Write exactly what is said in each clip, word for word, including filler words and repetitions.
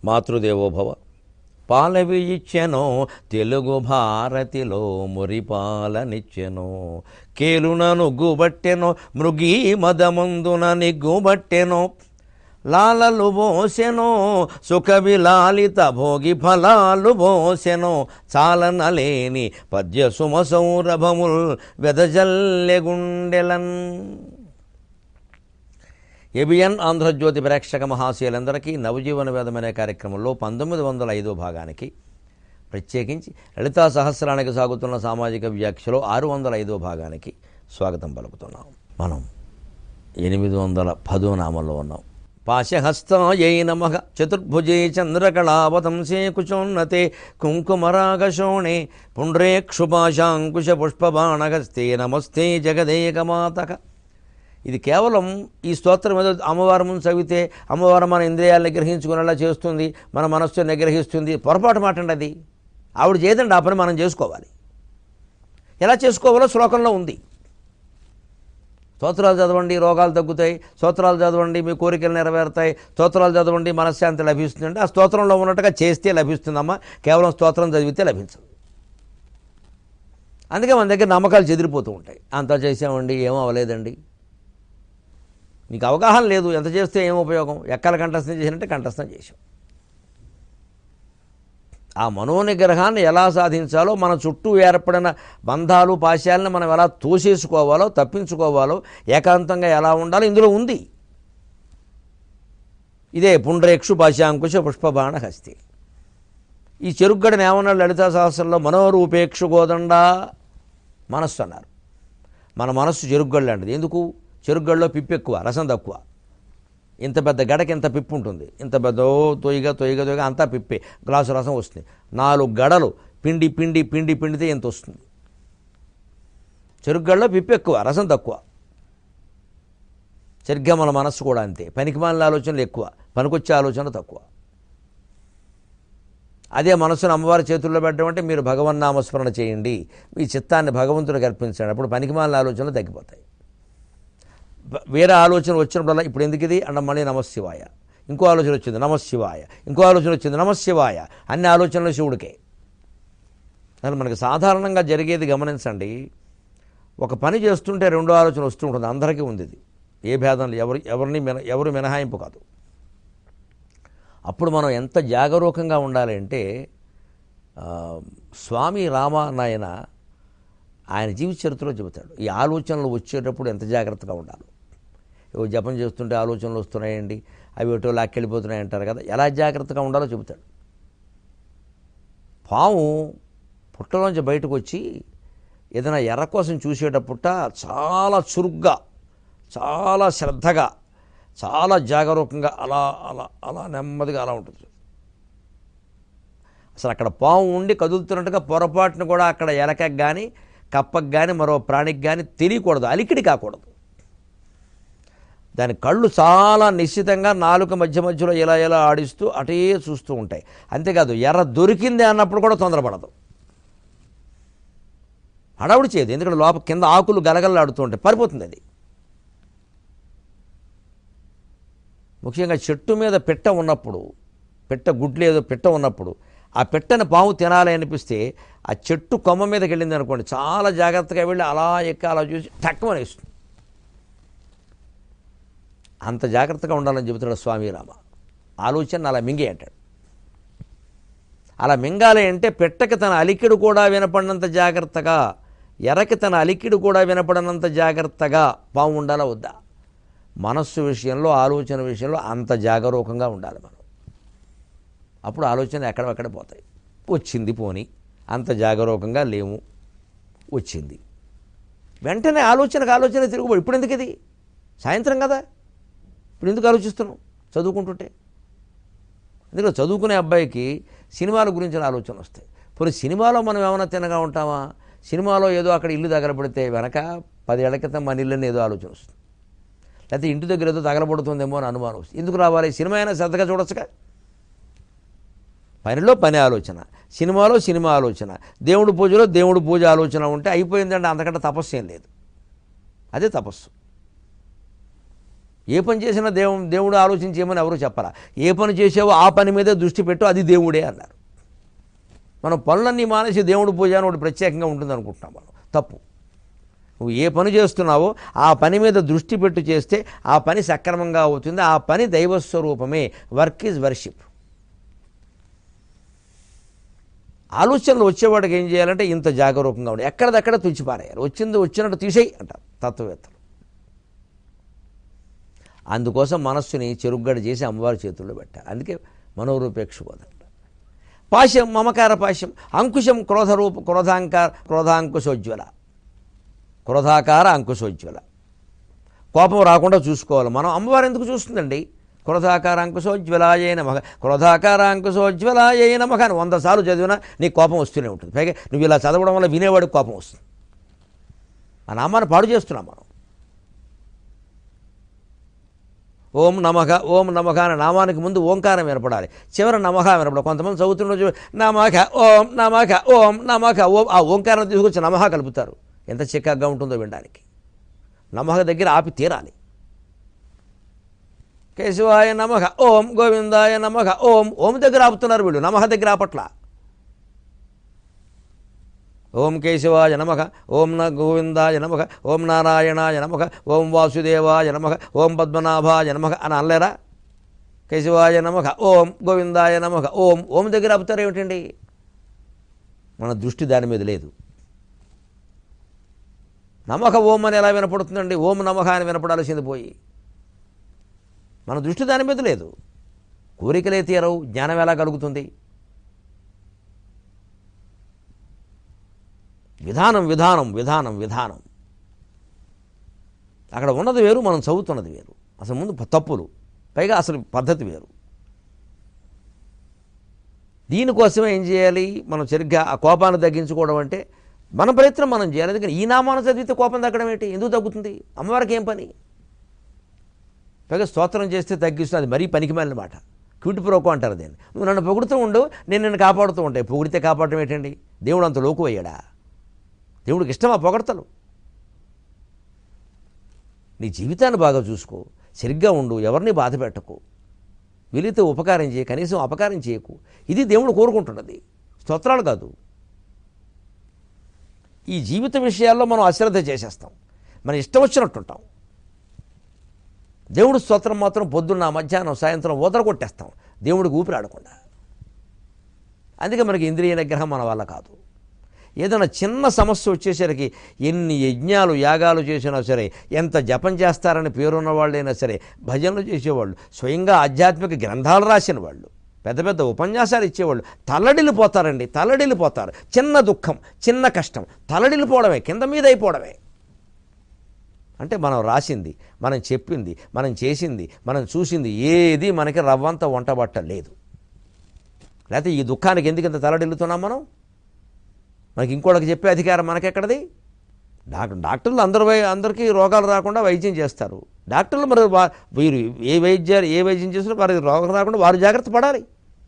మాతృదేవోభవ. పాలవి ఇచ్చెనో తెలుగు భారతిలో మురిపాలనిచ్చెనో, కేలునను గుబట్టెనో మృగీ మదమందున నిగ్గుబట్టెనో, లాలలు బోసెనో సుఖ విలాలిత భోగి ఫలాలు బోసెనో, చాలనలేని పద్య సుమ సౌరభముల్ వెదజల్లెగుండెలన్. ఏబిఎన్ ఆంధ్రజ్యోతి ప్రేక్షక మహాశయులందరికీ నవజీవన వేదం అనే కార్యక్రమంలో పంతొమ్మిది వందల ఐదో భాగానికి ప్రత్యేకించి లలితా సహస్రానికి సాగుతున్న సామాజిక వ్యాఖ్యలో ఆరు వందల ఐదో భాగానికి స్వాగతం పలుకుతున్నాం. మనం ఎనిమిది వందల పదో నామంలో ఉన్నాం. పాశహస్తాయై నమః చతుర్భుజే చంద్రకళావతంసే కుచోన్నతే కుంకుమరాగశోణే పుండ్రేక్షుపాశాంకుశ పుష్పబాణహస్తే నమస్తే జగదేకమాతః. ఇది కేవలం ఈ స్తోత్రం ఏదో అమ్మవారి ముందు చదివితే అమ్మవారు మన ఇంద్రియాలను నిగ్రహించుకునేలా చేస్తుంది, మన మనస్సును నిగ్రహిస్తుంది. పొరపాటు మాట అండి అది. ఆవిడ చేయదండి, ఆ పని మనం చేసుకోవాలి. ఎలా చేసుకోవాలో శ్లోకంలో ఉంది. స్తోత్రాలు చదవండి రోగాలు తగ్గుతాయి, స్తోత్రాలు చదవండి మీ కోరికలు నెరవేరుతాయి, స్తోత్రాలు చదవండి మనశ్శాంతి లభిస్తుందంటే ఆ స్తోత్రంలో ఉన్నట్టుగా చేస్తే లభిస్తుందమ్మా, కేవలం స్తోత్రం చదివితే లభించదు. అందుకే మన దగ్గర నమ్మకాలు చెదిరిపోతూ ఉంటాయి. అంతా చేసామండి ఏమో అవ్వలేదండి. నీకు అవగాహన లేదు, ఎంత చేస్తే ఏం ఉపయోగం. ఎక్కల కంఠస్థం చేసినట్టే కంఠస్థం చేసాం. ఆ మనోనిగ్రహాన్ని ఎలా సాధించాలో, మన చుట్టూ ఏర్పడిన బంధాలు పాశాలను మనం ఎలా తోసేసుకోవాలో, తప్పించుకోవాలో, ఏకాంతంగా ఎలా ఉండాలో ఇందులో ఉంది. ఇదే పుండ్రేక్షు పాశాంకుశ పుష్పబాణ హస్తి. ఈ చెరుగ్గడని ఏమన్నాడు లలితా సహస్రంలో? మనోరూపేక్షు గోదండ మనస్సు అన్నారు. మన మనస్సు చెరుగ్గడ లాంటిది. ఎందుకు? చెరుగ్గడలో పిప్పు ఎక్కువ, రసం తక్కువ. ఇంత పెద్ద గడకి ఇంత పిప్పు ఉంటుంది, ఇంత పెద్ద తొయ్యగా తొయ్యగా తొయ్యగా అంతా పిప్పే. గ్లాసు రసం వస్తుంది. నాలుగు గడలు పిండి పిండి పిండి పిండితే ఎంత వస్తుంది? చెరుగ్గడలో పిప్పు ఎక్కువ, రసం తక్కువ. సరిగ్గా మన మనస్సు కూడా అంతే. పనికిమాలిన ఆలోచనలు ఎక్కువ, పనికొచ్చే ఆలోచనలు తక్కువ. అదే మనసును అమ్మవారి చేతుల్లో పెట్టడం అంటే మీరు భగవన్నామస్మరణ చేయండి, మీ చిత్తాన్ని భగవంతుడికి అర్పించండి. అప్పుడు పనికిమాలిన ఆలోచనలు తగ్గిపోతాయి. వేరే ఆలోచన వచ్చినప్పుడల్లా ఇప్పుడు ఎందుకు ఇది అన్న మళ్ళీ నమశివాయ, ఇంకో ఆలోచన వచ్చింది నమశివాయ, ఇంకో ఆలోచన వచ్చింది నమశివాయ. అన్ని ఆలోచనలు శివుడికే. అసలు మనకి సాధారణంగా జరిగేది గమనించండి. ఒక పని చేస్తుంటే రెండో ఆలోచన వస్తూ ఉంటుంది. అందరికీ ఉంది ఇది, ఏ భేదం ఎవరు ఎవరిని మిన ఎవరు మినహాయింపు కాదు. అప్పుడు మనం ఎంత జాగరూకంగా ఉండాలి అంటే, స్వామి రామానాయన ఆయన జీవిత చరిత్రలో చెబుతాడు ఈ ఆలోచనలు వచ్చేటప్పుడు ఎంత జాగ్రత్తగా ఉండాలి. ఏవో జపం చేస్తుంటే ఆలోచనలు వస్తున్నాయండి, అవి ఎటో లాక్కెళ్ళిపోతున్నాయి అంటారు కదా, ఎలా జాగ్రత్తగా ఉండాలో చెబుతాడు. పాము పుట్టలోంచి బయటకు వచ్చి ఏదైనా ఎర్ర కోసం చూసేటప్పుట చాలా చురుగ్గా, చాలా శ్రద్ధగా, చాలా జాగరూకంగా అలా అలా అలా నెమ్మదిగా అలా ఉంటుంది. అసలు అక్కడ పాము ఉండి కదులుతున్నట్టుగా పొరపాటును కూడా అక్కడ ఎలకకు కానీ కప్పకు కానీ మరో ప్రాణికి కానీ తెలియకూడదు, అలికిడి కాకూడదు. దాని కళ్ళు చాలా నిశ్చితంగా నాలుక మధ్య మధ్యలో ఇలా ఇలా ఆడిస్తూ అటే చూస్తూ ఉంటాయి. అంతేకాదు ఎర్ర దొరికింది అన్నప్పుడు కూడా తొందరపడదు, హడావుడి చేయదు. ఎందుకంటే లోపల కింద ఆకులు గలగలలాడుతూ ఉంటాయి, పరిపోతుంది అది. ముఖ్యంగా చెట్టు మీద పెట్ట ఉన్నప్పుడు, పెట్ట గుడ్లు ఏదో పెట్ట ఉన్నప్పుడు ఆ పెట్టని పాము తినాలి అనిపిస్తే ఆ చెట్టు కొమ్మ మీదకి వెళ్ళింది అనుకోండి, చాలా జాగ్రత్తగా వెళ్ళి అలా ఎక్కి అలా చూసి టక్కుమని వేస్తుంది. అంత జాగ్రత్తగా ఉండాలని చెబుతున్నాడు స్వామి రామ. ఆలోచన అలా మింగే అంటాడు. అలా మింగాలి అంటే పెట్టకి తన అలికిడు కూడా వినపడినంత జాగ్రత్తగా, ఎర్రకి తన అలికిడు కూడా వినపడినంత జాగ్రత్తగా పాము ఉండాలా వద్దా? మనస్సు విషయంలో, ఆలోచన విషయంలో అంత జాగరూకంగా ఉండాలి మనం. అప్పుడు ఆలోచన ఎక్కడెక్కడ పోతాయి. వచ్చింది పోని, అంత జాగరూకంగా లేము, వచ్చింది వెంటనే ఆలోచనకు ఆలోచన తిరుగుబడి. ఇప్పుడు ఎందుకు ఇది? సాయంత్రం కదా, ఇప్పుడు ఎందుకు ఆలోచిస్తున్నాం చదువుకుంటుంటే? ఎందుకంటే చదువుకునే అబ్బాయికి సినిమాల గురించిన ఆలోచన వస్తాయి. పోనీ సినిమాలో మనం ఏమైనా తినగా ఉంటామా? సినిమాలో ఏదో అక్కడ ఇల్లు తగలబడితే వెనక పదేళ్ల క్రితం మన ఇల్లుని ఏదో ఆలోచన వస్తుంది. లేకపోతే ఇంటి దగ్గర ఏదో తగలబడుతుందేమో అని అనుమానం వస్తుంది. ఎందుకు రావాలి? సినిమా అయినా శ్రద్ధగా చూడొచ్చుగా. పనిలో పని ఆలోచన, సినిమాలో సినిమా ఆలోచన, దేవుడు పూజలో దేవుడు పూజ ఆలోచన ఉంటే అయిపోయిందంటే అంతకంటే తపస్సు ఏం లేదు. అదే తపస్సు. ఏ పని చేసినా దేవు దేవుడు ఆలోచించేయమని ఎవరు చెప్పరా. ఏ పని చేసావో ఆ పని మీదే దృష్టి పెట్టు, అది దేవుడే అన్నారు. మనం పనులన్నీ మానేసి దేవుడు పూజ అని ఒకటి ప్రత్యేకంగా ఉంటుంది అనుకుంటున్నాం. మనం తప్పు. నువ్వు ఏ పని చేస్తున్నావో ఆ పని మీద దృష్టి పెట్టు చేస్తే ఆ పని సక్రమంగా అవుతుంది. ఆ పని దైవస్వరూపమే. Work is worship. ఆలోచనలు వచ్చేవాడికి ఏం చేయాలంటే ఇంత జాగరూకంగా ఉండి ఎక్కడదక్కడ తుడిచిపారేయాలి. వచ్చింది వచ్చినట్టు తీసేయి అంటారు తత్వవేత్తలు. అందుకోసం మనస్సుని చెరుగ్గడ చేసి అమ్మవారి చేతుల్లో పెట్టాలి. అందుకే మనోరూపేక్షుబోధ. పాశం మమకార పాశం, అంకుశం క్రోధరూప క్రోధాంకార క్రోధాంకుశోజ్వల, క్రోధాకార అంకుశోజ్వల. కోపం రాకుండా చూసుకోవాలి మనం. అమ్మవారు ఎందుకు చూస్తుందండి? క్రోధాకార అంకుశోజ్వలాయ నమః, క్రోధాకార అంకుశోజ్వలాయ నమః అని వంద సార్లు చదివినా నీకు కోపం వస్తూనే ఉంటుంది. పైగా నువ్వు ఇలా చదవడం వల్ల వినేవాడికి కోపం వస్తుంది. ఆ నామాన్ని పాడు చేస్తున్నాం మనం. ఓం నమః ఓం నమః అనే నామానికి ముందు ఓంకారం వినపడాలి, చివర నమః వినపడాలి. కొంతమంది చదువుతున్న నమః ఓం నమః ఓం నమః ఓం, ఆ ఓంకారం తీసుకొచ్చి నమః కలుపుతారు. ఎంత చిక్కగా ఉంటుందో వినడానికి. నమః దగ్గర ఆపి తీరాలి. కేశవాయ నమః ఓం, గోవిందాయ నమః ఓం, ఓం దగ్గర ఆపుతున్నారు వీళ్ళు, నమః దగ్గర ఆపట్ల. ఓం కేశవాయ నమః ఓం న గోవిందాయ నమః ఓం నారాయణాయ నమః ఓం వాసుదేవాయ నమః ఓం పద్మనాభాయ నమః అని అనలేరా? కేశవాయ నమః ఓం, గోవిందాయ నమః ఓం, ఓం దగ్గర ఆపుతారు ఏమిటండి? మన దృష్టి దాని మీద లేదు. నమః ఓం అని ఎలా వినపడుతుందండి? ఓం నమః అని వినపడాల్సింది పోయి మన దృష్టి దాని మీద లేదు. కోరికలే తీరవు, జ్ఞానం ఎలా కలుగుతుంది? విధానం విధానం విధానం విధానం అక్కడ ఉన్నది వేరు, మనం చదువుతున్నది వేరు. అసలు ముందు తప్పులు, పైగా అసలు పద్ధతి వేరు. దీనికోసమే ఏం చేయాలి? మనం సరిగ్గా ఆ కోపాన్ని తగ్గించుకోవడం అంటే మన ప్రయత్నం మనం చేయాలి. అందుకని ఈ నామాన్ని చదివితే కోపం తగ్గడం ఏంటి? ఎందుకు తగ్గుతుంది? అమ్మవారికి ఏం పని? పైగా స్తోత్రం చేస్తే తగ్గిస్తుంది. అది మరీ పనికిమాలిన మాట. క్విట్ ప్రోకో అంటారు దీన్ని. నువ్వు నన్ను పొగుడుతూ ఉండు, నేను నిన్ను కాపాడుతూ ఉంటాయి. పొగిడితే కాపాడటం ఏంటండి? దేవుడు అంత లోకు అయ్యాడా? దేవుడికి ఇష్టమా పొగడతలు? నీ జీవితాన్ని బాగా చూసుకో, సరిగ్గా ఉండు, ఎవరిని బాధ పెట్టకు, వీలైతే ఉపకారం చేయ, కనీసం అపకారం చేయకు. ఇది దేవుడు కోరుకుంటున్నది, స్తోత్రాలు కాదు. ఈ జీవిత విషయాల్లో మనం అశ్రద్ధ చేసేస్తాం, మన ఇష్టం వచ్చినట్టుంటాం. దేవుడు స్తోత్రం మాత్రం పొద్దున్న మధ్యాహ్నం సాయంత్రం ఊదర కొట్టేస్తాం, దేవుడికి ఊపిరి ఆడకుండా. అందుకే మనకి ఇంద్రియ నిగ్రహం మన వల్ల కాదు. ఏదైనా చిన్న సమస్య వచ్చేసరికి ఎన్ని యజ్ఞాలు యాగాలు చేసినా సరే, ఎంత జపం చేస్తారని పేరున్న వాళ్ళైనా సరే, భజనలు చేసేవాళ్ళు, స్వయంగా ఆధ్యాత్మిక గ్రంథాలు రాసిన వాళ్ళు, పెద్ద పెద్ద ఉపన్యాసాలు ఇచ్చేవాళ్ళు తల్లడిల్లిపోతారండి. తల్లడిల్లిపోతారు. చిన్న దుఃఖం, చిన్న కష్టం, తల్లడిల్లిపోవడమే, కింద మీద అయిపోవడమే. అంటే మనం రాసింది, మనం చెప్పింది, మనం చేసింది, మనం చూసింది ఏది మనకి రవ్వంత వంటబట్ట లేదు. లేకపోతే ఈ దుఃఖానికి ఎందుకు ఇంత తలడిల్లుతున్నాం మనం? మనకి ఇంకోటికి చెప్పే అధికారం మనకెక్కడది? డాక్టర్ డాక్టర్లు అందరు అందరికీ రోగాలు రాకుండా వైద్యం చేస్తారు. డాక్టర్లు మరి వీరు ఏ వైద్యాలు ఏ వైద్యం చేసినా వారికి రోగం రాకుండా వారు జాగ్రత్త పడాలి.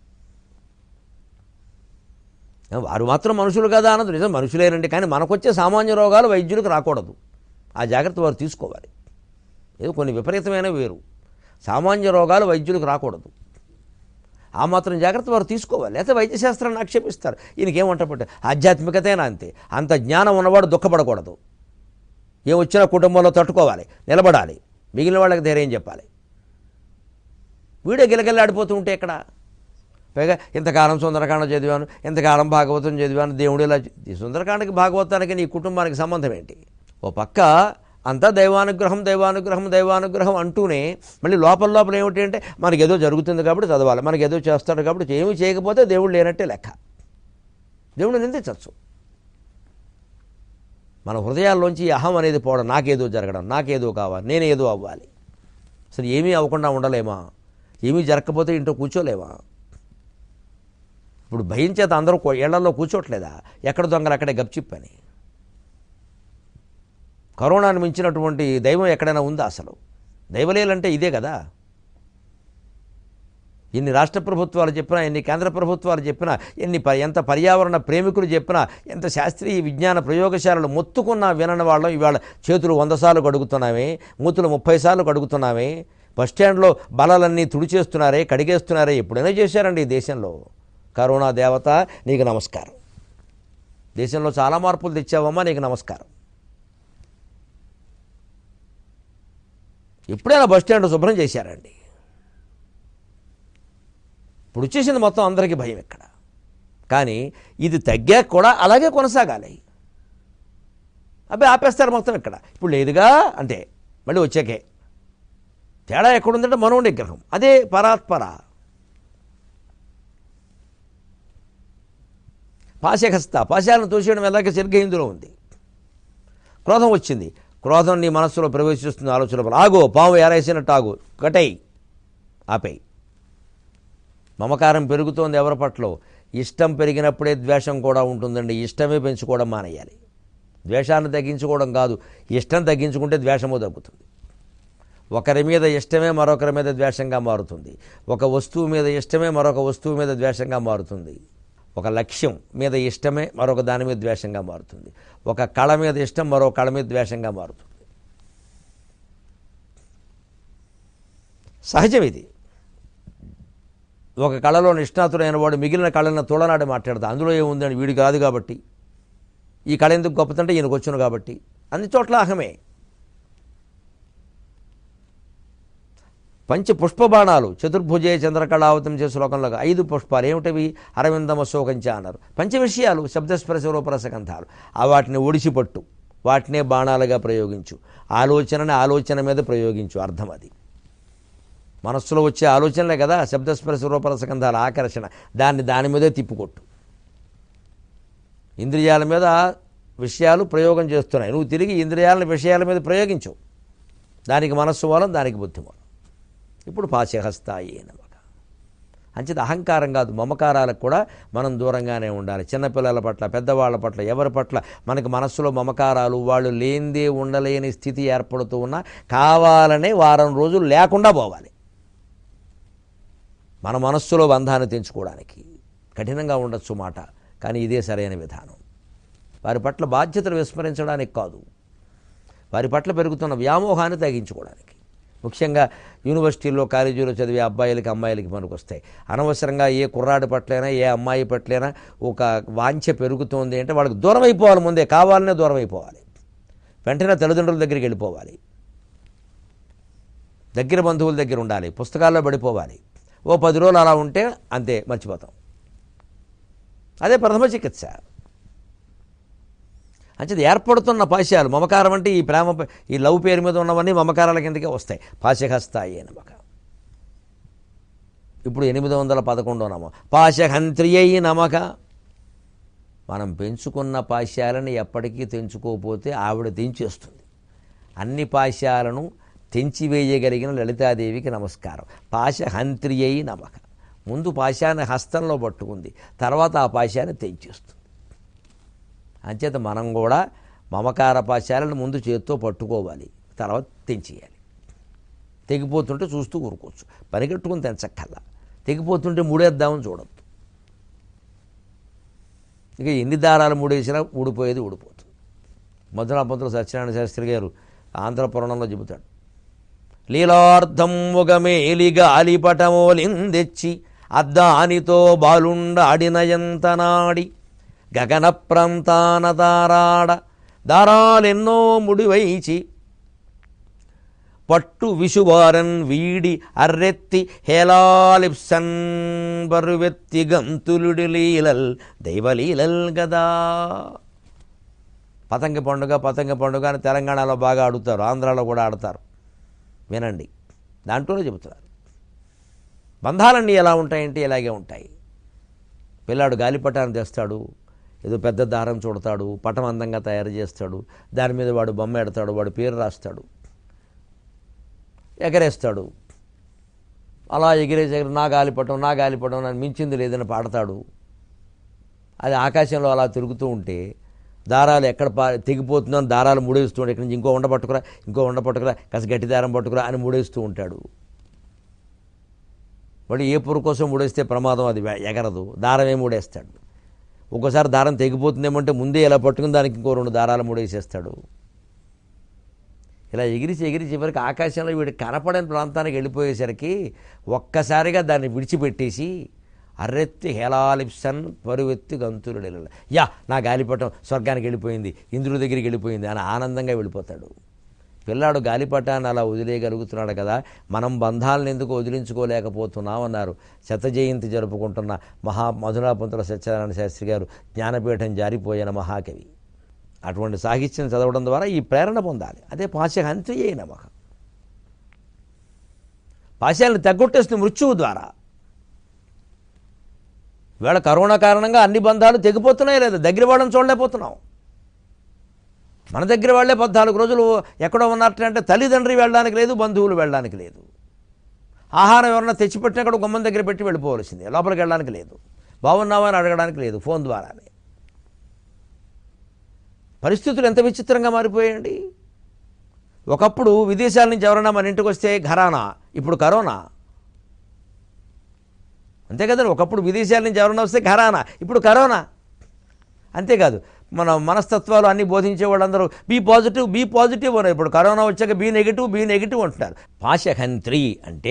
వారు మాత్రం మనుషులు కదా అన్నది నిజం, మనుషులేనండి. కానీ మనకొచ్చే సామాన్య రోగాలు వైద్యులకు రాకూడదు. ఆ జాగ్రత్త వారు తీసుకోవాలి. ఏదో కొన్ని విపరీతమైన వేరు, సామాన్య రోగాలు వైద్యులకు రాకూడదు. ఆ మాత్రం జాగ్రత్త వారు తీసుకోవాలి. లేకపోతే వైద్యశాస్త్రాన్ని ఆక్షేపిస్తారు. ఈయనకేమంట పట్టు ఆధ్యాత్మికతేనా అంతే. అంత జ్ఞానం ఉన్నవాడు దుఃఖపడకూడదు. ఏమొచ్చినా కుటుంబంలో తట్టుకోవాలి, నిలబడాలి, మిగిలిన వాళ్ళకి ధైర్యం చెప్పాలి. వీడే గిలగిల్లాడిపోతూ ఉంటే ఎక్కడ? పైగా ఇంతకాలం సుందరకాండ చదివాను, ఇంతకాలం భాగవతం చదివాను, దేవుడు ఇలా. సుందరకాండకి భాగవతానికి నీ కుటుంబానికి సంబంధం ఏంటి? ఓ పక్క అంతా దైవానుగ్రహం దైవానుగ్రహం దైవానుగ్రహం అంటూనే మళ్ళీ లోపల లోపల ఏమిటి అంటే మనకి ఏదో జరుగుతుంది కాబట్టి చదవాలి, మనకి ఏదో చేస్తాడు కాబట్టి, ఏమీ చేయకపోతే దేవుడు లేనట్టే లెక్క. దేవుడు నిందించవచ్చు. మన హృదయాల్లోంచి అహం అనేది పోవడం, నాకేదో జరగడం, నాకేదో కావాలి, నేనేదో అవ్వాలి. అసలు ఏమీ అవ్వకుండా ఉండలేమా? ఏమీ జరగకపోతే ఇంట్లో కూర్చోలేమా? ఇప్పుడు భయం చేత అందరూ ఇళ్లలో కూర్చోట్లేదా? ఎక్కడ దొంగలు అక్కడే గప్చిప్పని. కరోనాను మించినటువంటి దైవం ఎక్కడైనా ఉందా? అసలు దైవలేలంటే ఇదే కదా. ఎన్ని రాష్ట్ర ప్రభుత్వాలు చెప్పినా, ఎన్ని కేంద్ర ప్రభుత్వాలు చెప్పినా, ఎన్ని ప ఎంత పర్యావరణ ప్రేమికులు చెప్పినా, ఎంత శాస్త్రీయ విజ్ఞాన ప్రయోగశాలలు మొత్తుకున్నా వినని వాళ్ళం ఇవాళ చేతులు వంద సార్లు కడుగుతున్నామే, మూతులు ముప్పై సార్లు కడుగుతున్నామే, బస్టాండ్లో బలాలన్నీ తుడిచేస్తున్నారే, కడిగేస్తున్నారే. ఎప్పుడైనా చేశారండి ఈ దేశంలో. కరోనా దేవత నీకు నమస్కారం. దేశంలో చాలా మార్పులు తెచ్చావమ్మా, నీకు నమస్కారం. ఎప్పుడైనా బస్టాండ్ శుభ్రం చేశారండి? ఇప్పుడు వచ్చేసింది మొత్తం అందరికీ భయం ఇక్కడ. కానీ ఇది తగ్గాక కూడా అలాగే కొనసాగాలి. అబ్బాయి ఆపేస్తారు మొత్తం ఇక్కడ. ఇప్పుడు లేదుగా అంటే మళ్ళీ వచ్చాకే. తేడా ఎక్కడుందంటే మనో నిగ్రహం. అదే పరాత్పర. పాశహస్త, పాశాలను తోసేయడం ఎలాగే సరిగ్గా ఇందులో ఉంది. క్రోధం వచ్చింది. క్రోధం నీ మనస్సులో ప్రవేశిస్తుంది. ఆలోచన ఆగో, పాము ఏరేసినట్టు ఆగు, కటై, ఆపేయి. మమకారం పెరుగుతోంది ఎవరి పట్ల? ఇష్టం పెరిగినప్పుడే ద్వేషం కూడా ఉంటుందండి. ఇష్టమే పెంచుకోవడం మానేయాలి. ద్వేషాన్ని తగ్గించుకోవడం కాదు, ఇష్టం తగ్గించుకుంటే ద్వేషము తగ్గుతుంది. ఒకరి మీద ఇష్టమే మరొకరి మీద ద్వేషంగా మారుతుంది. ఒక వస్తువు మీద ఇష్టమే మరొక వస్తువు మీద ద్వేషంగా మారుతుంది. ఒక లక్ష్యం మీద ఇష్టమే మరొక దాని మీద ద్వేషంగా మారుతుంది. ఒక కళ మీద ఇష్టం మరొక కళ మీద ద్వేషంగా మారుతుంది. సహజం ఇది. ఒక కళలో నిష్ణాతుడైన వాడు మిగిలిన కళలను తోడనాడి మాట్లాడతాడు. అందులో ఏముందని వీడి కాదు కాబట్టి, ఈ కళ ఎందుకు గొప్పతంటే ఈయనకు వచ్చును కాబట్టి. అన్ని చోట్ల అహమే. పంచ పుష్పబాణాలు చతుర్భుజే చంద్రకళావతం చేసే శ్లోకంలో ఐదు పుష్పాలు ఏమిటవి? అరవిందమ శోకంచ అన్నారు. పంచ విషయాలు శబ్దస్పర్శ రూపరసగంధాలు. ఆ వాటిని ఒడిసిపట్టు, వాటినే బాణాలుగా ప్రయోగించు. ఆలోచనని ఆలోచన మీద ప్రయోగించు. అర్థం అది. మనస్సులో వచ్చే ఆలోచనలే కదా శబ్దస్పర్శ రూపరసగంధాల ఆకర్షణ. దాన్ని దాని మీదే తిప్పుకొట్టు. ఇంద్రియాల మీద విషయాలు ప్రయోగం చేస్తున్నాయి, నువ్వు తిరిగి ఇంద్రియాల విషయాల మీద ప్రయోగించు. దానికి మనస్సు మూలం, దానికి బుద్ధి మూలం. ఇప్పుడు పాశహస్తాయి నమక. అంచేత అహంకారం కాదు, మమకారాలకు కూడా మనం దూరంగానే ఉండాలి. చిన్నపిల్లల పట్ల, పెద్దవాళ్ళ పట్ల, ఎవరి పట్ల మనకు మనస్సులో మమకారాలు, వాళ్ళు లేనిదే ఉండలేని స్థితి ఏర్పడుతూ ఉన్నా కావాలనే వారం రోజులు లేకుండా పోవాలి. మన మనస్సులో బంధాన్ని తెంచుకోవడానికి కఠినంగా ఉండొచ్చు మాట, కానీ ఇదే సరైన విధానం. వారి పట్ల బాధ్యతలు విస్మరించడానికి కాదు, వారి పట్ల పెరుగుతున్న వ్యామోహాన్ని తగ్గించుకోవడానికి. ముఖ్యంగా యూనివర్సిటీల్లో, కాలేజీలో చదివే అబ్బాయిలకి, అమ్మాయిలకి మనకు వస్తాయి. అనవసరంగా ఏ కుర్రాడి పట్లైనా, ఏ అమ్మాయి పట్లైనా ఒక వాంఛ పెరుగుతోంది అంటే వాళ్ళకి దూరం అయిపోవాలి. ముందే కావాలనే దూరం అయిపోవాలి. వెంటనే తల్లిదండ్రుల దగ్గరికి వెళ్ళిపోవాలి. దగ్గర బంధువుల దగ్గర ఉండాలి. పుస్తకాల్లో పడిపోవాలి. ఓ పది రోజులు అలా ఉంటే అంతే, మర్చిపోతాం. అదే ప్రథమ చికిత్స. అంచేది ఏర్పడుతున్న పాశాలు, మమకారం అంటే ఈ ప్రేమ, ఈ లవ్ పేరు మీద ఉన్నవన్నీ మమకారాల కిందకే వస్తాయి. పాశహస్తాయి నమక. ఇప్పుడు ఎనిమిది వందల పదకొండో నమ పాశహంత్రియై నమక. మనం పెంచుకున్న పాశాలను ఎప్పటికీ తెంచుకోకపోతే ఆవిడ తెంచేస్తుంది. అన్ని పాశాలను తెంచివేయగలిగిన లలితాదేవికి నమస్కారం. పాశహంత్రియై నమక. ముందు పాశాన్ని హస్తంలో పట్టుకుంది, తర్వాత ఆ పాశాన్ని తెంచేస్తుంది. అంచేత మనం కూడా మమకార పాశాలను ముందు చేత్తో పట్టుకోవాలి, తర్వాత తెంచేయాలి. తెగిపోతుంటే చూస్తూ ఊరుకోవచ్చు, పనిగట్టుకుని తెంచక్కల్లా. తెగిపోతుంటే మూడేద్దామని చూడొద్దు. ఇక ఎన్ని దారాలు మూడేసినా ఊడిపోయేది ఊడిపోతుంది. మధురాపంతులు సత్యనారాయణ శాస్త్రి గారు ఆంధ్రపురాణంలో చెబుతాడు. లీలార్థం ఒకమేలిగా అలిపటమోలిందెచ్చి అద్దానితో బాలుండ అడినయంతనాడి గగన ప్రాంతాన దారాడ దారాలెన్నో ముడివైచి పట్టు విషువారన్ వీడి అర్రెత్తి హేలాలిప్సన్ బరువెత్తి గంతులుడి లీలల్ దైవలీలల్ గదా. పతంగ పండుగ పతంగ పండుగ అని తెలంగాణలో బాగా ఆడుతారు, ఆంధ్రాలో కూడా ఆడతారు. వినండి, దాంట్లోనే చెబుతున్నారు. బంధాలన్నీ ఎలా ఉంటాయంటే ఇలాగే ఉంటాయి. పిల్లాడు గాలిపటాన్ని తెస్తాడు, ఏదో పెద్ద దారం చూడతాడు, పటం అందంగా తయారు చేస్తాడు, దాని మీద వాడు బొమ్మ ఎడతాడు, వాడు పేరు రాస్తాడు, ఎగరేస్తాడు. అలా ఎగిరేసి ఎగర నా గాలిపటం నా గాలిపటం నన్ను మించింది లేదని పాడతాడు. అది ఆకాశంలో అలా తిరుగుతూ ఉంటే దారాలు ఎక్కడ పా తెగిపోతుందో దారాలు ముడేస్తూ ఉంటాడు. ఇక్కడి నుంచి ఇంకో ఉండ పట్టుకురా, ఇంకో ఉండ పట్టుకురా, కాస్త గట్టి దారం పట్టుకురా అని ముడేస్తూ ఉంటాడు. వాడు ఏ పురు కోసం ఊడేస్తే ప్రమాదం, అది ఎగరదు. దారం ఏమి ఊడేస్తాడు. ఒక్కోసారి దారం తెగిపోతుందేమంటే ముందే ఇలా పట్టుకుని దానికి ఇంకో రెండు దారాలు మూడేసేస్తాడు. ఇలా ఎగిరిచి ఎగిరి చివరికి ఆకాశంలో వీడు కనపడని ప్రాంతానికి వెళ్ళిపోయేసరికి ఒక్కసారిగా దాన్ని విడిచిపెట్టేసి అర్రెత్తి హేలాలిప్సన్ పరువెత్తి గంతులు నెల, యా నా గాలిపటం స్వర్గానికి వెళ్ళిపోయింది, ఇంద్రుడి దగ్గరికి వెళ్ళిపోయింది అని ఆనందంగా వెళ్ళిపోతాడు. పిల్లాడు గాలిపటాన్ని అలా వదిలేయగలుగుతున్నాడు కదా, మనం బంధాలను ఎందుకు వదిలించుకోలేకపోతున్నాం అన్నారు శత జయంతి జరుపుకుంటున్న మహా మధురాపంతుల సత్యనారాయణ శాస్త్రి గారు, జ్ఞానపీఠం జారిపోయిన మహాకవి. అటువంటి సాహిత్యం చదవడం ద్వారా ఈ ప్రేరణ పొందాలి. అదే పాశహంత్రియే నమః. పాశాలను తగ్గొట్టేస్తుంది మృత్యువు ద్వారా. ఇవాళ కరోనా కారణంగా అన్ని బంధాలు తెగిపోతున్నాయి, లేదా దగ్గర వాళ్ళని చూడలేకపోతున్నాం. మన దగ్గర వాళ్ళే పద్నాలుగు రోజులు ఎక్కడో ఉన్నట్టు, తల్లిదండ్రి వెళ్ళడానికి లేదు, బంధువులు వెళ్ళడానికి లేదు. ఆహారం ఎవరన్నా తెచ్చిపెట్టినా కూడా గుమ్మం దగ్గర పెట్టి వెళ్ళిపోవలసిందే, లోపలికి వెళ్ళడానికి లేదు. బాగున్నావా అని అడగడానికి లేదు, ఫోన్ ద్వారానే. పరిస్థితులు ఎంత విచిత్రంగా మారిపోయాయండి. ఒకప్పుడు విదేశాల నుంచి ఎవరైనా మన ఇంటికి వస్తే ఘరానా, ఇప్పుడు కరోనా. అంతే కదండి, ఒకప్పుడు విదేశాల నుంచి ఎవరైనా వస్తే ఘరానా, ఇప్పుడు కరోనా. అంతేకాదు, మన మనస్తత్వాలు అన్నీ బోధించే వాళ్ళందరూ బీ పాజిటివ్ బీ పాజిటివ్ అన్నారు. ఇప్పుడు కరోనా వచ్చాక బీ నెగిటివ్ బీ నెగిటివ్ అంటున్నారు. పాశహంత్రి అంటే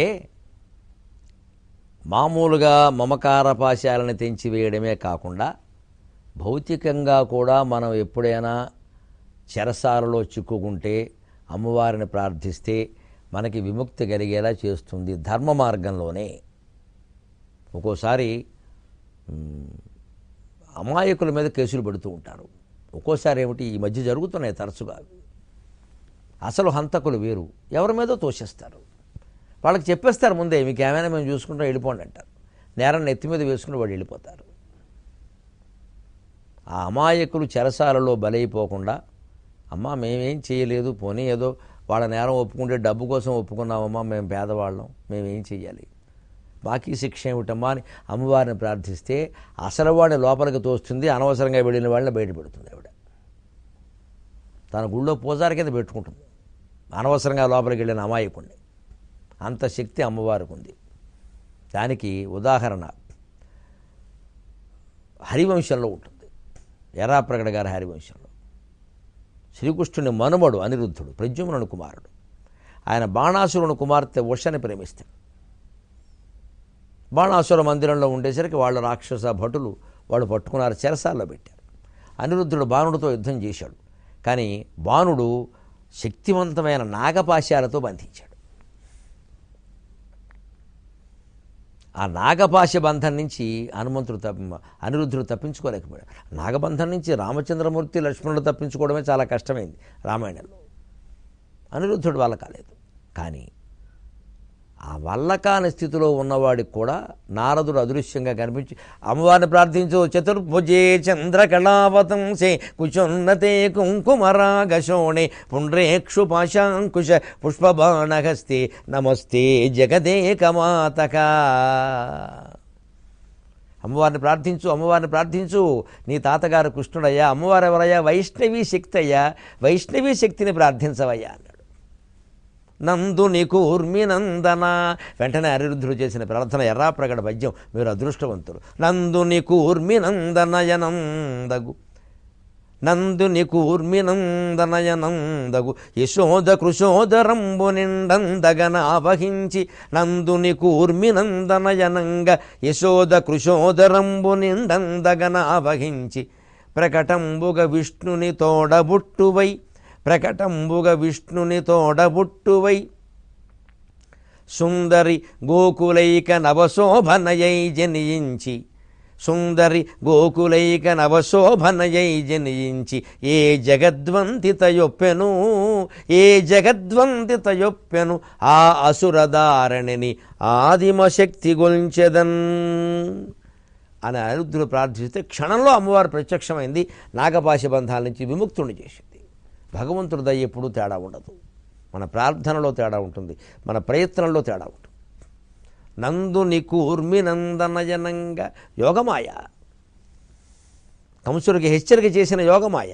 మామూలుగా మమకార పాశాలను తెంచివేయడమే కాకుండా భౌతికంగా కూడా మనం ఎప్పుడైనా చెరసాలలో చిక్కుకుంటే అమ్మవారిని ప్రార్థిస్తే మనకి విముక్తి కలిగేలా చేస్తుంది. ధర్మ మార్గంలోనే. ఒక్కోసారి అమాయకుల మీద కేసులు పెడుతూ ఉంటారు. ఒక్కోసారి ఏమిటి, ఈ మధ్య జరుగుతున్నాయి తరచుగా. అసలు హంతకులు వేరు, ఎవరి మీదో తోసేస్తారు. వాళ్ళకి చెప్పేస్తారు ముందే, మీకు ఏమైనా మేము చూసుకుంటాం వెళ్ళిపోండి అంటారు. నేరాన్ని ఎత్తి మీద వేసుకుని వాడు వెళ్ళిపోతారు. ఆ అమాయకులు చెరసాలలో బలైపోకుండా, అమ్మా మేమేం చేయలేదు, పోనీ ఏదో వాళ్ళ నేరం ఒప్పుకుంటే డబ్బు కోసం ఒప్పుకున్నామమ్మా, మేము పేదవాళ్ళం, మేమేం చెయ్యాలి, బాకీ శిక్ష ఏమిటమ్మా అని అమ్మవారిని ప్రార్థిస్తే అసలు వాడిని లోపలికి తోస్తుంది, అనవసరంగా వెళ్ళిన వాళ్ళని బయట పెడుతుంది. ఆవిడ తన గుళ్ళో పూజారి కింద పెట్టుకుంటుంది అనవసరంగా లోపలికి వెళ్ళిన అమాయకుడిని. అంత శక్తి అమ్మవారికి ఉంది. దానికి ఉదాహరణ హరివంశంలో ఉంటుంది. ఎర్రాప్రగడ గారి హరివంశంలో శ్రీకృష్ణుని మనుమడు అనిరుద్ధుడు, ప్రద్యుమ్నుని కుమారుడు. ఆయన బాణాసురుని కుమార్తె ఉషని ప్రేమిస్తాడు. బాణాసుర మందిరంలో ఉండేసరికి వాళ్ళ రాక్షస భటులు వాళ్ళు పట్టుకున్నారు, చెరసాల్లో పెట్టారు. అనిరుద్ధుడు బాణుడితో యుద్ధం చేశాడు. కానీ బాణుడు శక్తివంతమైన నాగపాశాలతో బంధించాడు. ఆ నాగపాశ బంధం నుంచి హనుమంతుడు తప్ప అనిరుద్ధుడు తప్పించుకోలేకపోయాడు. నాగబంధం నుంచి రామచంద్రమూర్తి లక్ష్మణుడు తప్పించుకోవడమే చాలా కష్టమైంది రామాయణంలో. అనిరుద్ధుడు వల్ల కాలేదు. కానీ ఆ వల్ల కాని స్థితిలో ఉన్నవాడికి కూడా నారదుడు అదృశ్యంగా కనిపించి అమ్మవారిని ప్రార్థించు, చతుర్భుజే చంద్రకళావతంసే కుచున్నతే కుంకుమరాగశోణే పుండ్రేక్షు పాశాంకుశ పుష్పబాణహస్తే నమస్తే జగదేకమాతక. అమ్మవారిని ప్రార్థించు, అమ్మవారిని ప్రార్థించు. నీ తాతగారు కృష్ణుడయ్యా, అమ్మవారు ఎవరయ్యా, వైష్ణవీ శక్తి అయ్యా, వైష్ణవీ శక్తిని ప్రార్థించవయ్యా అన్నాడు. నందుని కూర్మి నందన. వెంటనే అనిరుద్ధుడు చేసిన ప్రార్థన ఎర్రాప్రగడ పద్యం, మీరు అదృష్టవంతులు. నందుని కూర్మి నందనయనందగు నందుని కూర్మి నందనయనందగు యశోద కృశోదరంబు నిండందగనావహించి నందుని కూర్మి నందనయనంగ యశోద కృశోదరంబు నిండందగనావహించి ప్రకటంబుగ విష్ణుని తోడబుట్టువై ప్రకటంబుగ విష్ణుని తోడబుట్టువై సుందరి గోకులైక నవశోభనయై జనియించి సుందరి గోకులైక నవశోభనయై జనియించి ఏ జగద్వంతితయొప్పెను ఏ జగద్వంతితయొప్పెను ఆ అసురధారణిని ఆదిమశక్తి గొల్చెదన్ అని అనిరుద్ధుడు ప్రార్థిస్తే క్షణంలో అమ్మవారు ప్రత్యక్షమైంది. నాగపాశ బంధాల నుంచి విముక్తుని చేసింది. భగవంతుడి దయ ఎప్పుడూ తేడా ఉండదు. మన ప్రార్థనలో తేడా ఉంటుంది, మన ప్రయత్నంలో తేడా ఉంటుంది. నందుని కూర్మి నందనయనంగా యోగమాయ, కంసుడికి హెచ్చరిక చేసిన యోగమాయ.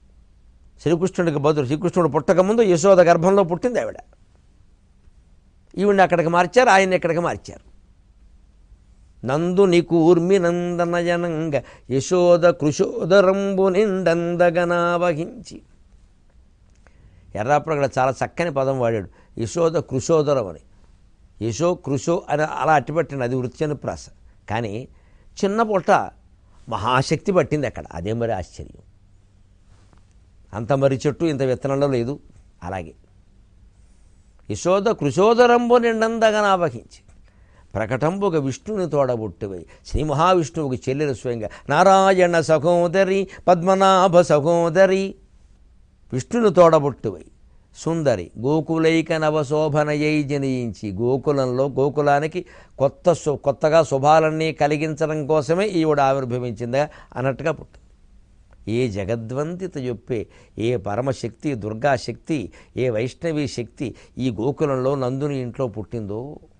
శ్రీకృష్ణుడికి బదులు శ్రీకృష్ణుడు పుట్టకముందు యశోద గర్భంలో పుట్టింది ఆవిడ. ఈవిడ్ని అక్కడికి మార్చారు, ఆయన్ని ఇక్కడికి మార్చారు. నందుని కూర్మి నందనయనంగ యశోద కృశోదరంబు నిండందగనావహించి. ఎర్రాపురం చాలా చక్కని పదం వాడాడు, యశోద కృశోదరం అని. యశో కృశో అని అలా అట్టిపట్టింది, అది వృత్యనుప్రాస. కానీ చిన్న పొట్ట మహాశక్తి పట్టింది అక్కడ, అదే మరి ఆశ్చర్యం. అంత మరి చెట్టు ఇంత విత్తనంలో లేదు. అలాగే యశోద కృశోదరంబు నిండందగనావహించి ప్రకటంబుగ విష్ణుని తోడబుట్టువై. శ్రీ మహావిష్ణువుకి చెల్లెలు స్వయంగా నారాయణ సహోదరి పద్మనాభ సహోదరి విష్ణుని తోడబుట్టువై సుందరి గోకులైక నవశోభనయై జనించి. గోకులంలో గోకులానికి కొత్త కొత్తగా శుభాలన్నీ కలిగించడం కోసమే ఈవిడ ఆవిర్భవించిందా అన్నట్టుగా పుట్టింది. ఏ జగద్వందిత చెప్పే ఏ పరమశక్తి దుర్గాశక్తి ఏ వైష్ణవీ శక్తి ఈ గోకులంలో నందుని ఇంట్లో పుట్టిందో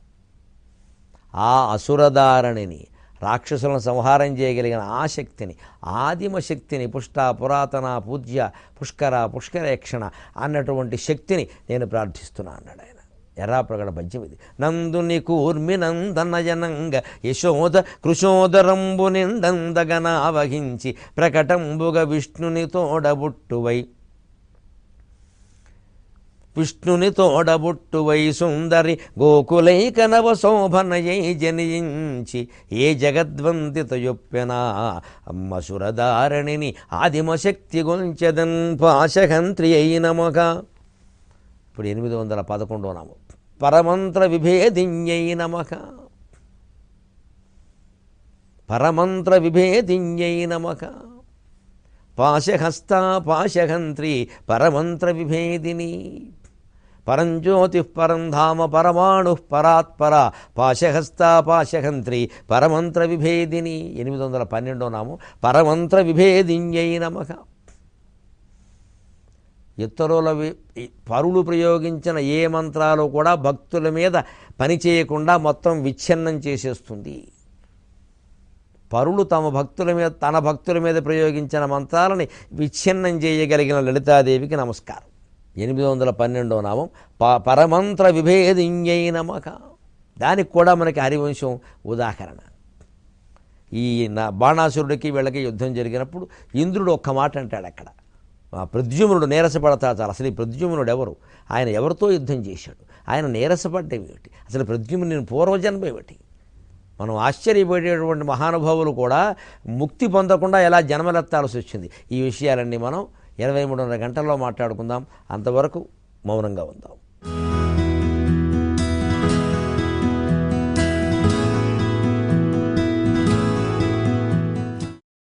ఆ అసురధారణిని రాక్షసులను సంహారం చేయగలిగిన ఆ శక్తిని ఆదిమ శక్తిని పుష్ట పురాతన పూజ్య పుష్కర పుష్కరేక్షణ అన్నటువంటి శక్తిని నేను ప్రార్థిస్తున్నా అన్నాడు ఆయన. ఎర్రాప్రగడ పద్యం ఇది. నందుని కూర్మి నందనయనంగ యశోద కృశోదరంబు నిండందగనావహించి ప్రకటంబుగ విష్ణుని తోడబుట్టువై విష్ణుని తోడబుట్టువై సుందరి గోకులైక నవ శోభనయై జనించి. ఏ జగద్వందిత యొప్పెనా అమ్మసురధారణిని ఆదిమశక్తి గొంచెదన్ పాశహంత్రి అయినమొక. ఇప్పుడు ఎనిమిది వందల పదకొండో నామం. పరమంత్ర విభేదిన్యై నమః. పరమంత్ర విభేదిన్యై నమః. పాశహస్తా పాశహంత్రి పరమంత్ర విభేదిని. పరంజ్యోతి పరం ధామ పరమాణు పరాత్పర పాశహస్తా పాశహంత్రి పరమంత్ర విభేదిని. ఎనిమిది వందల పన్నెండో నామం. పరమంత్ర విభేదిన్యై నమః. ఇతరుల పరులు ప్రయోగించిన ఏ మంత్రాలు కూడా భక్తుల మీద పనిచేయకుండా మొత్తం విచ్ఛిన్నం చేసేస్తుంది. పరులు తమ భక్తుల మీద తన భక్తుల మీద ప్రయోగించిన మంత్రాలని విచ్ఛిన్నం చేయగలిగిన లలితాదేవికి నమస్కారం. ఎనిమిది వందల పన్నెండో నామం ప పరమంత్ర విభేదిన్యై నమః. దానికి కూడా మనకి హరివంశం ఉదాహరణ. ఈ బాణాసురుడికి వీళ్ళకి యుద్ధం జరిగినప్పుడు ఇంద్రుడు ఒక్క మాట అంటాడు అక్కడ. ప్రద్యుమ్నుడు నీరసపడతాడు. అసలు ఈ ప్రద్యుమ్నుడు ఎవరు, ఆయన ఎవరితో యుద్ధం చేశాడు, ఆయన నీరసపడ్డేమిటి, అసలు ప్రద్యుమ్నుని పూర్వజన్మ ఏమిటి. మనం ఆశ్చర్యపోయేటువంటి మహానుభావులు కూడా ముక్తి పొందకుండా ఎలా జన్మలెత్తాల్సి వచ్చింది. ఈ విషయాలన్నీ మనం ఇరవై మూడున్నర గంటల్లో మాట్లాడుకుందాం. అంతవరకు మౌనంగా ఉందాం.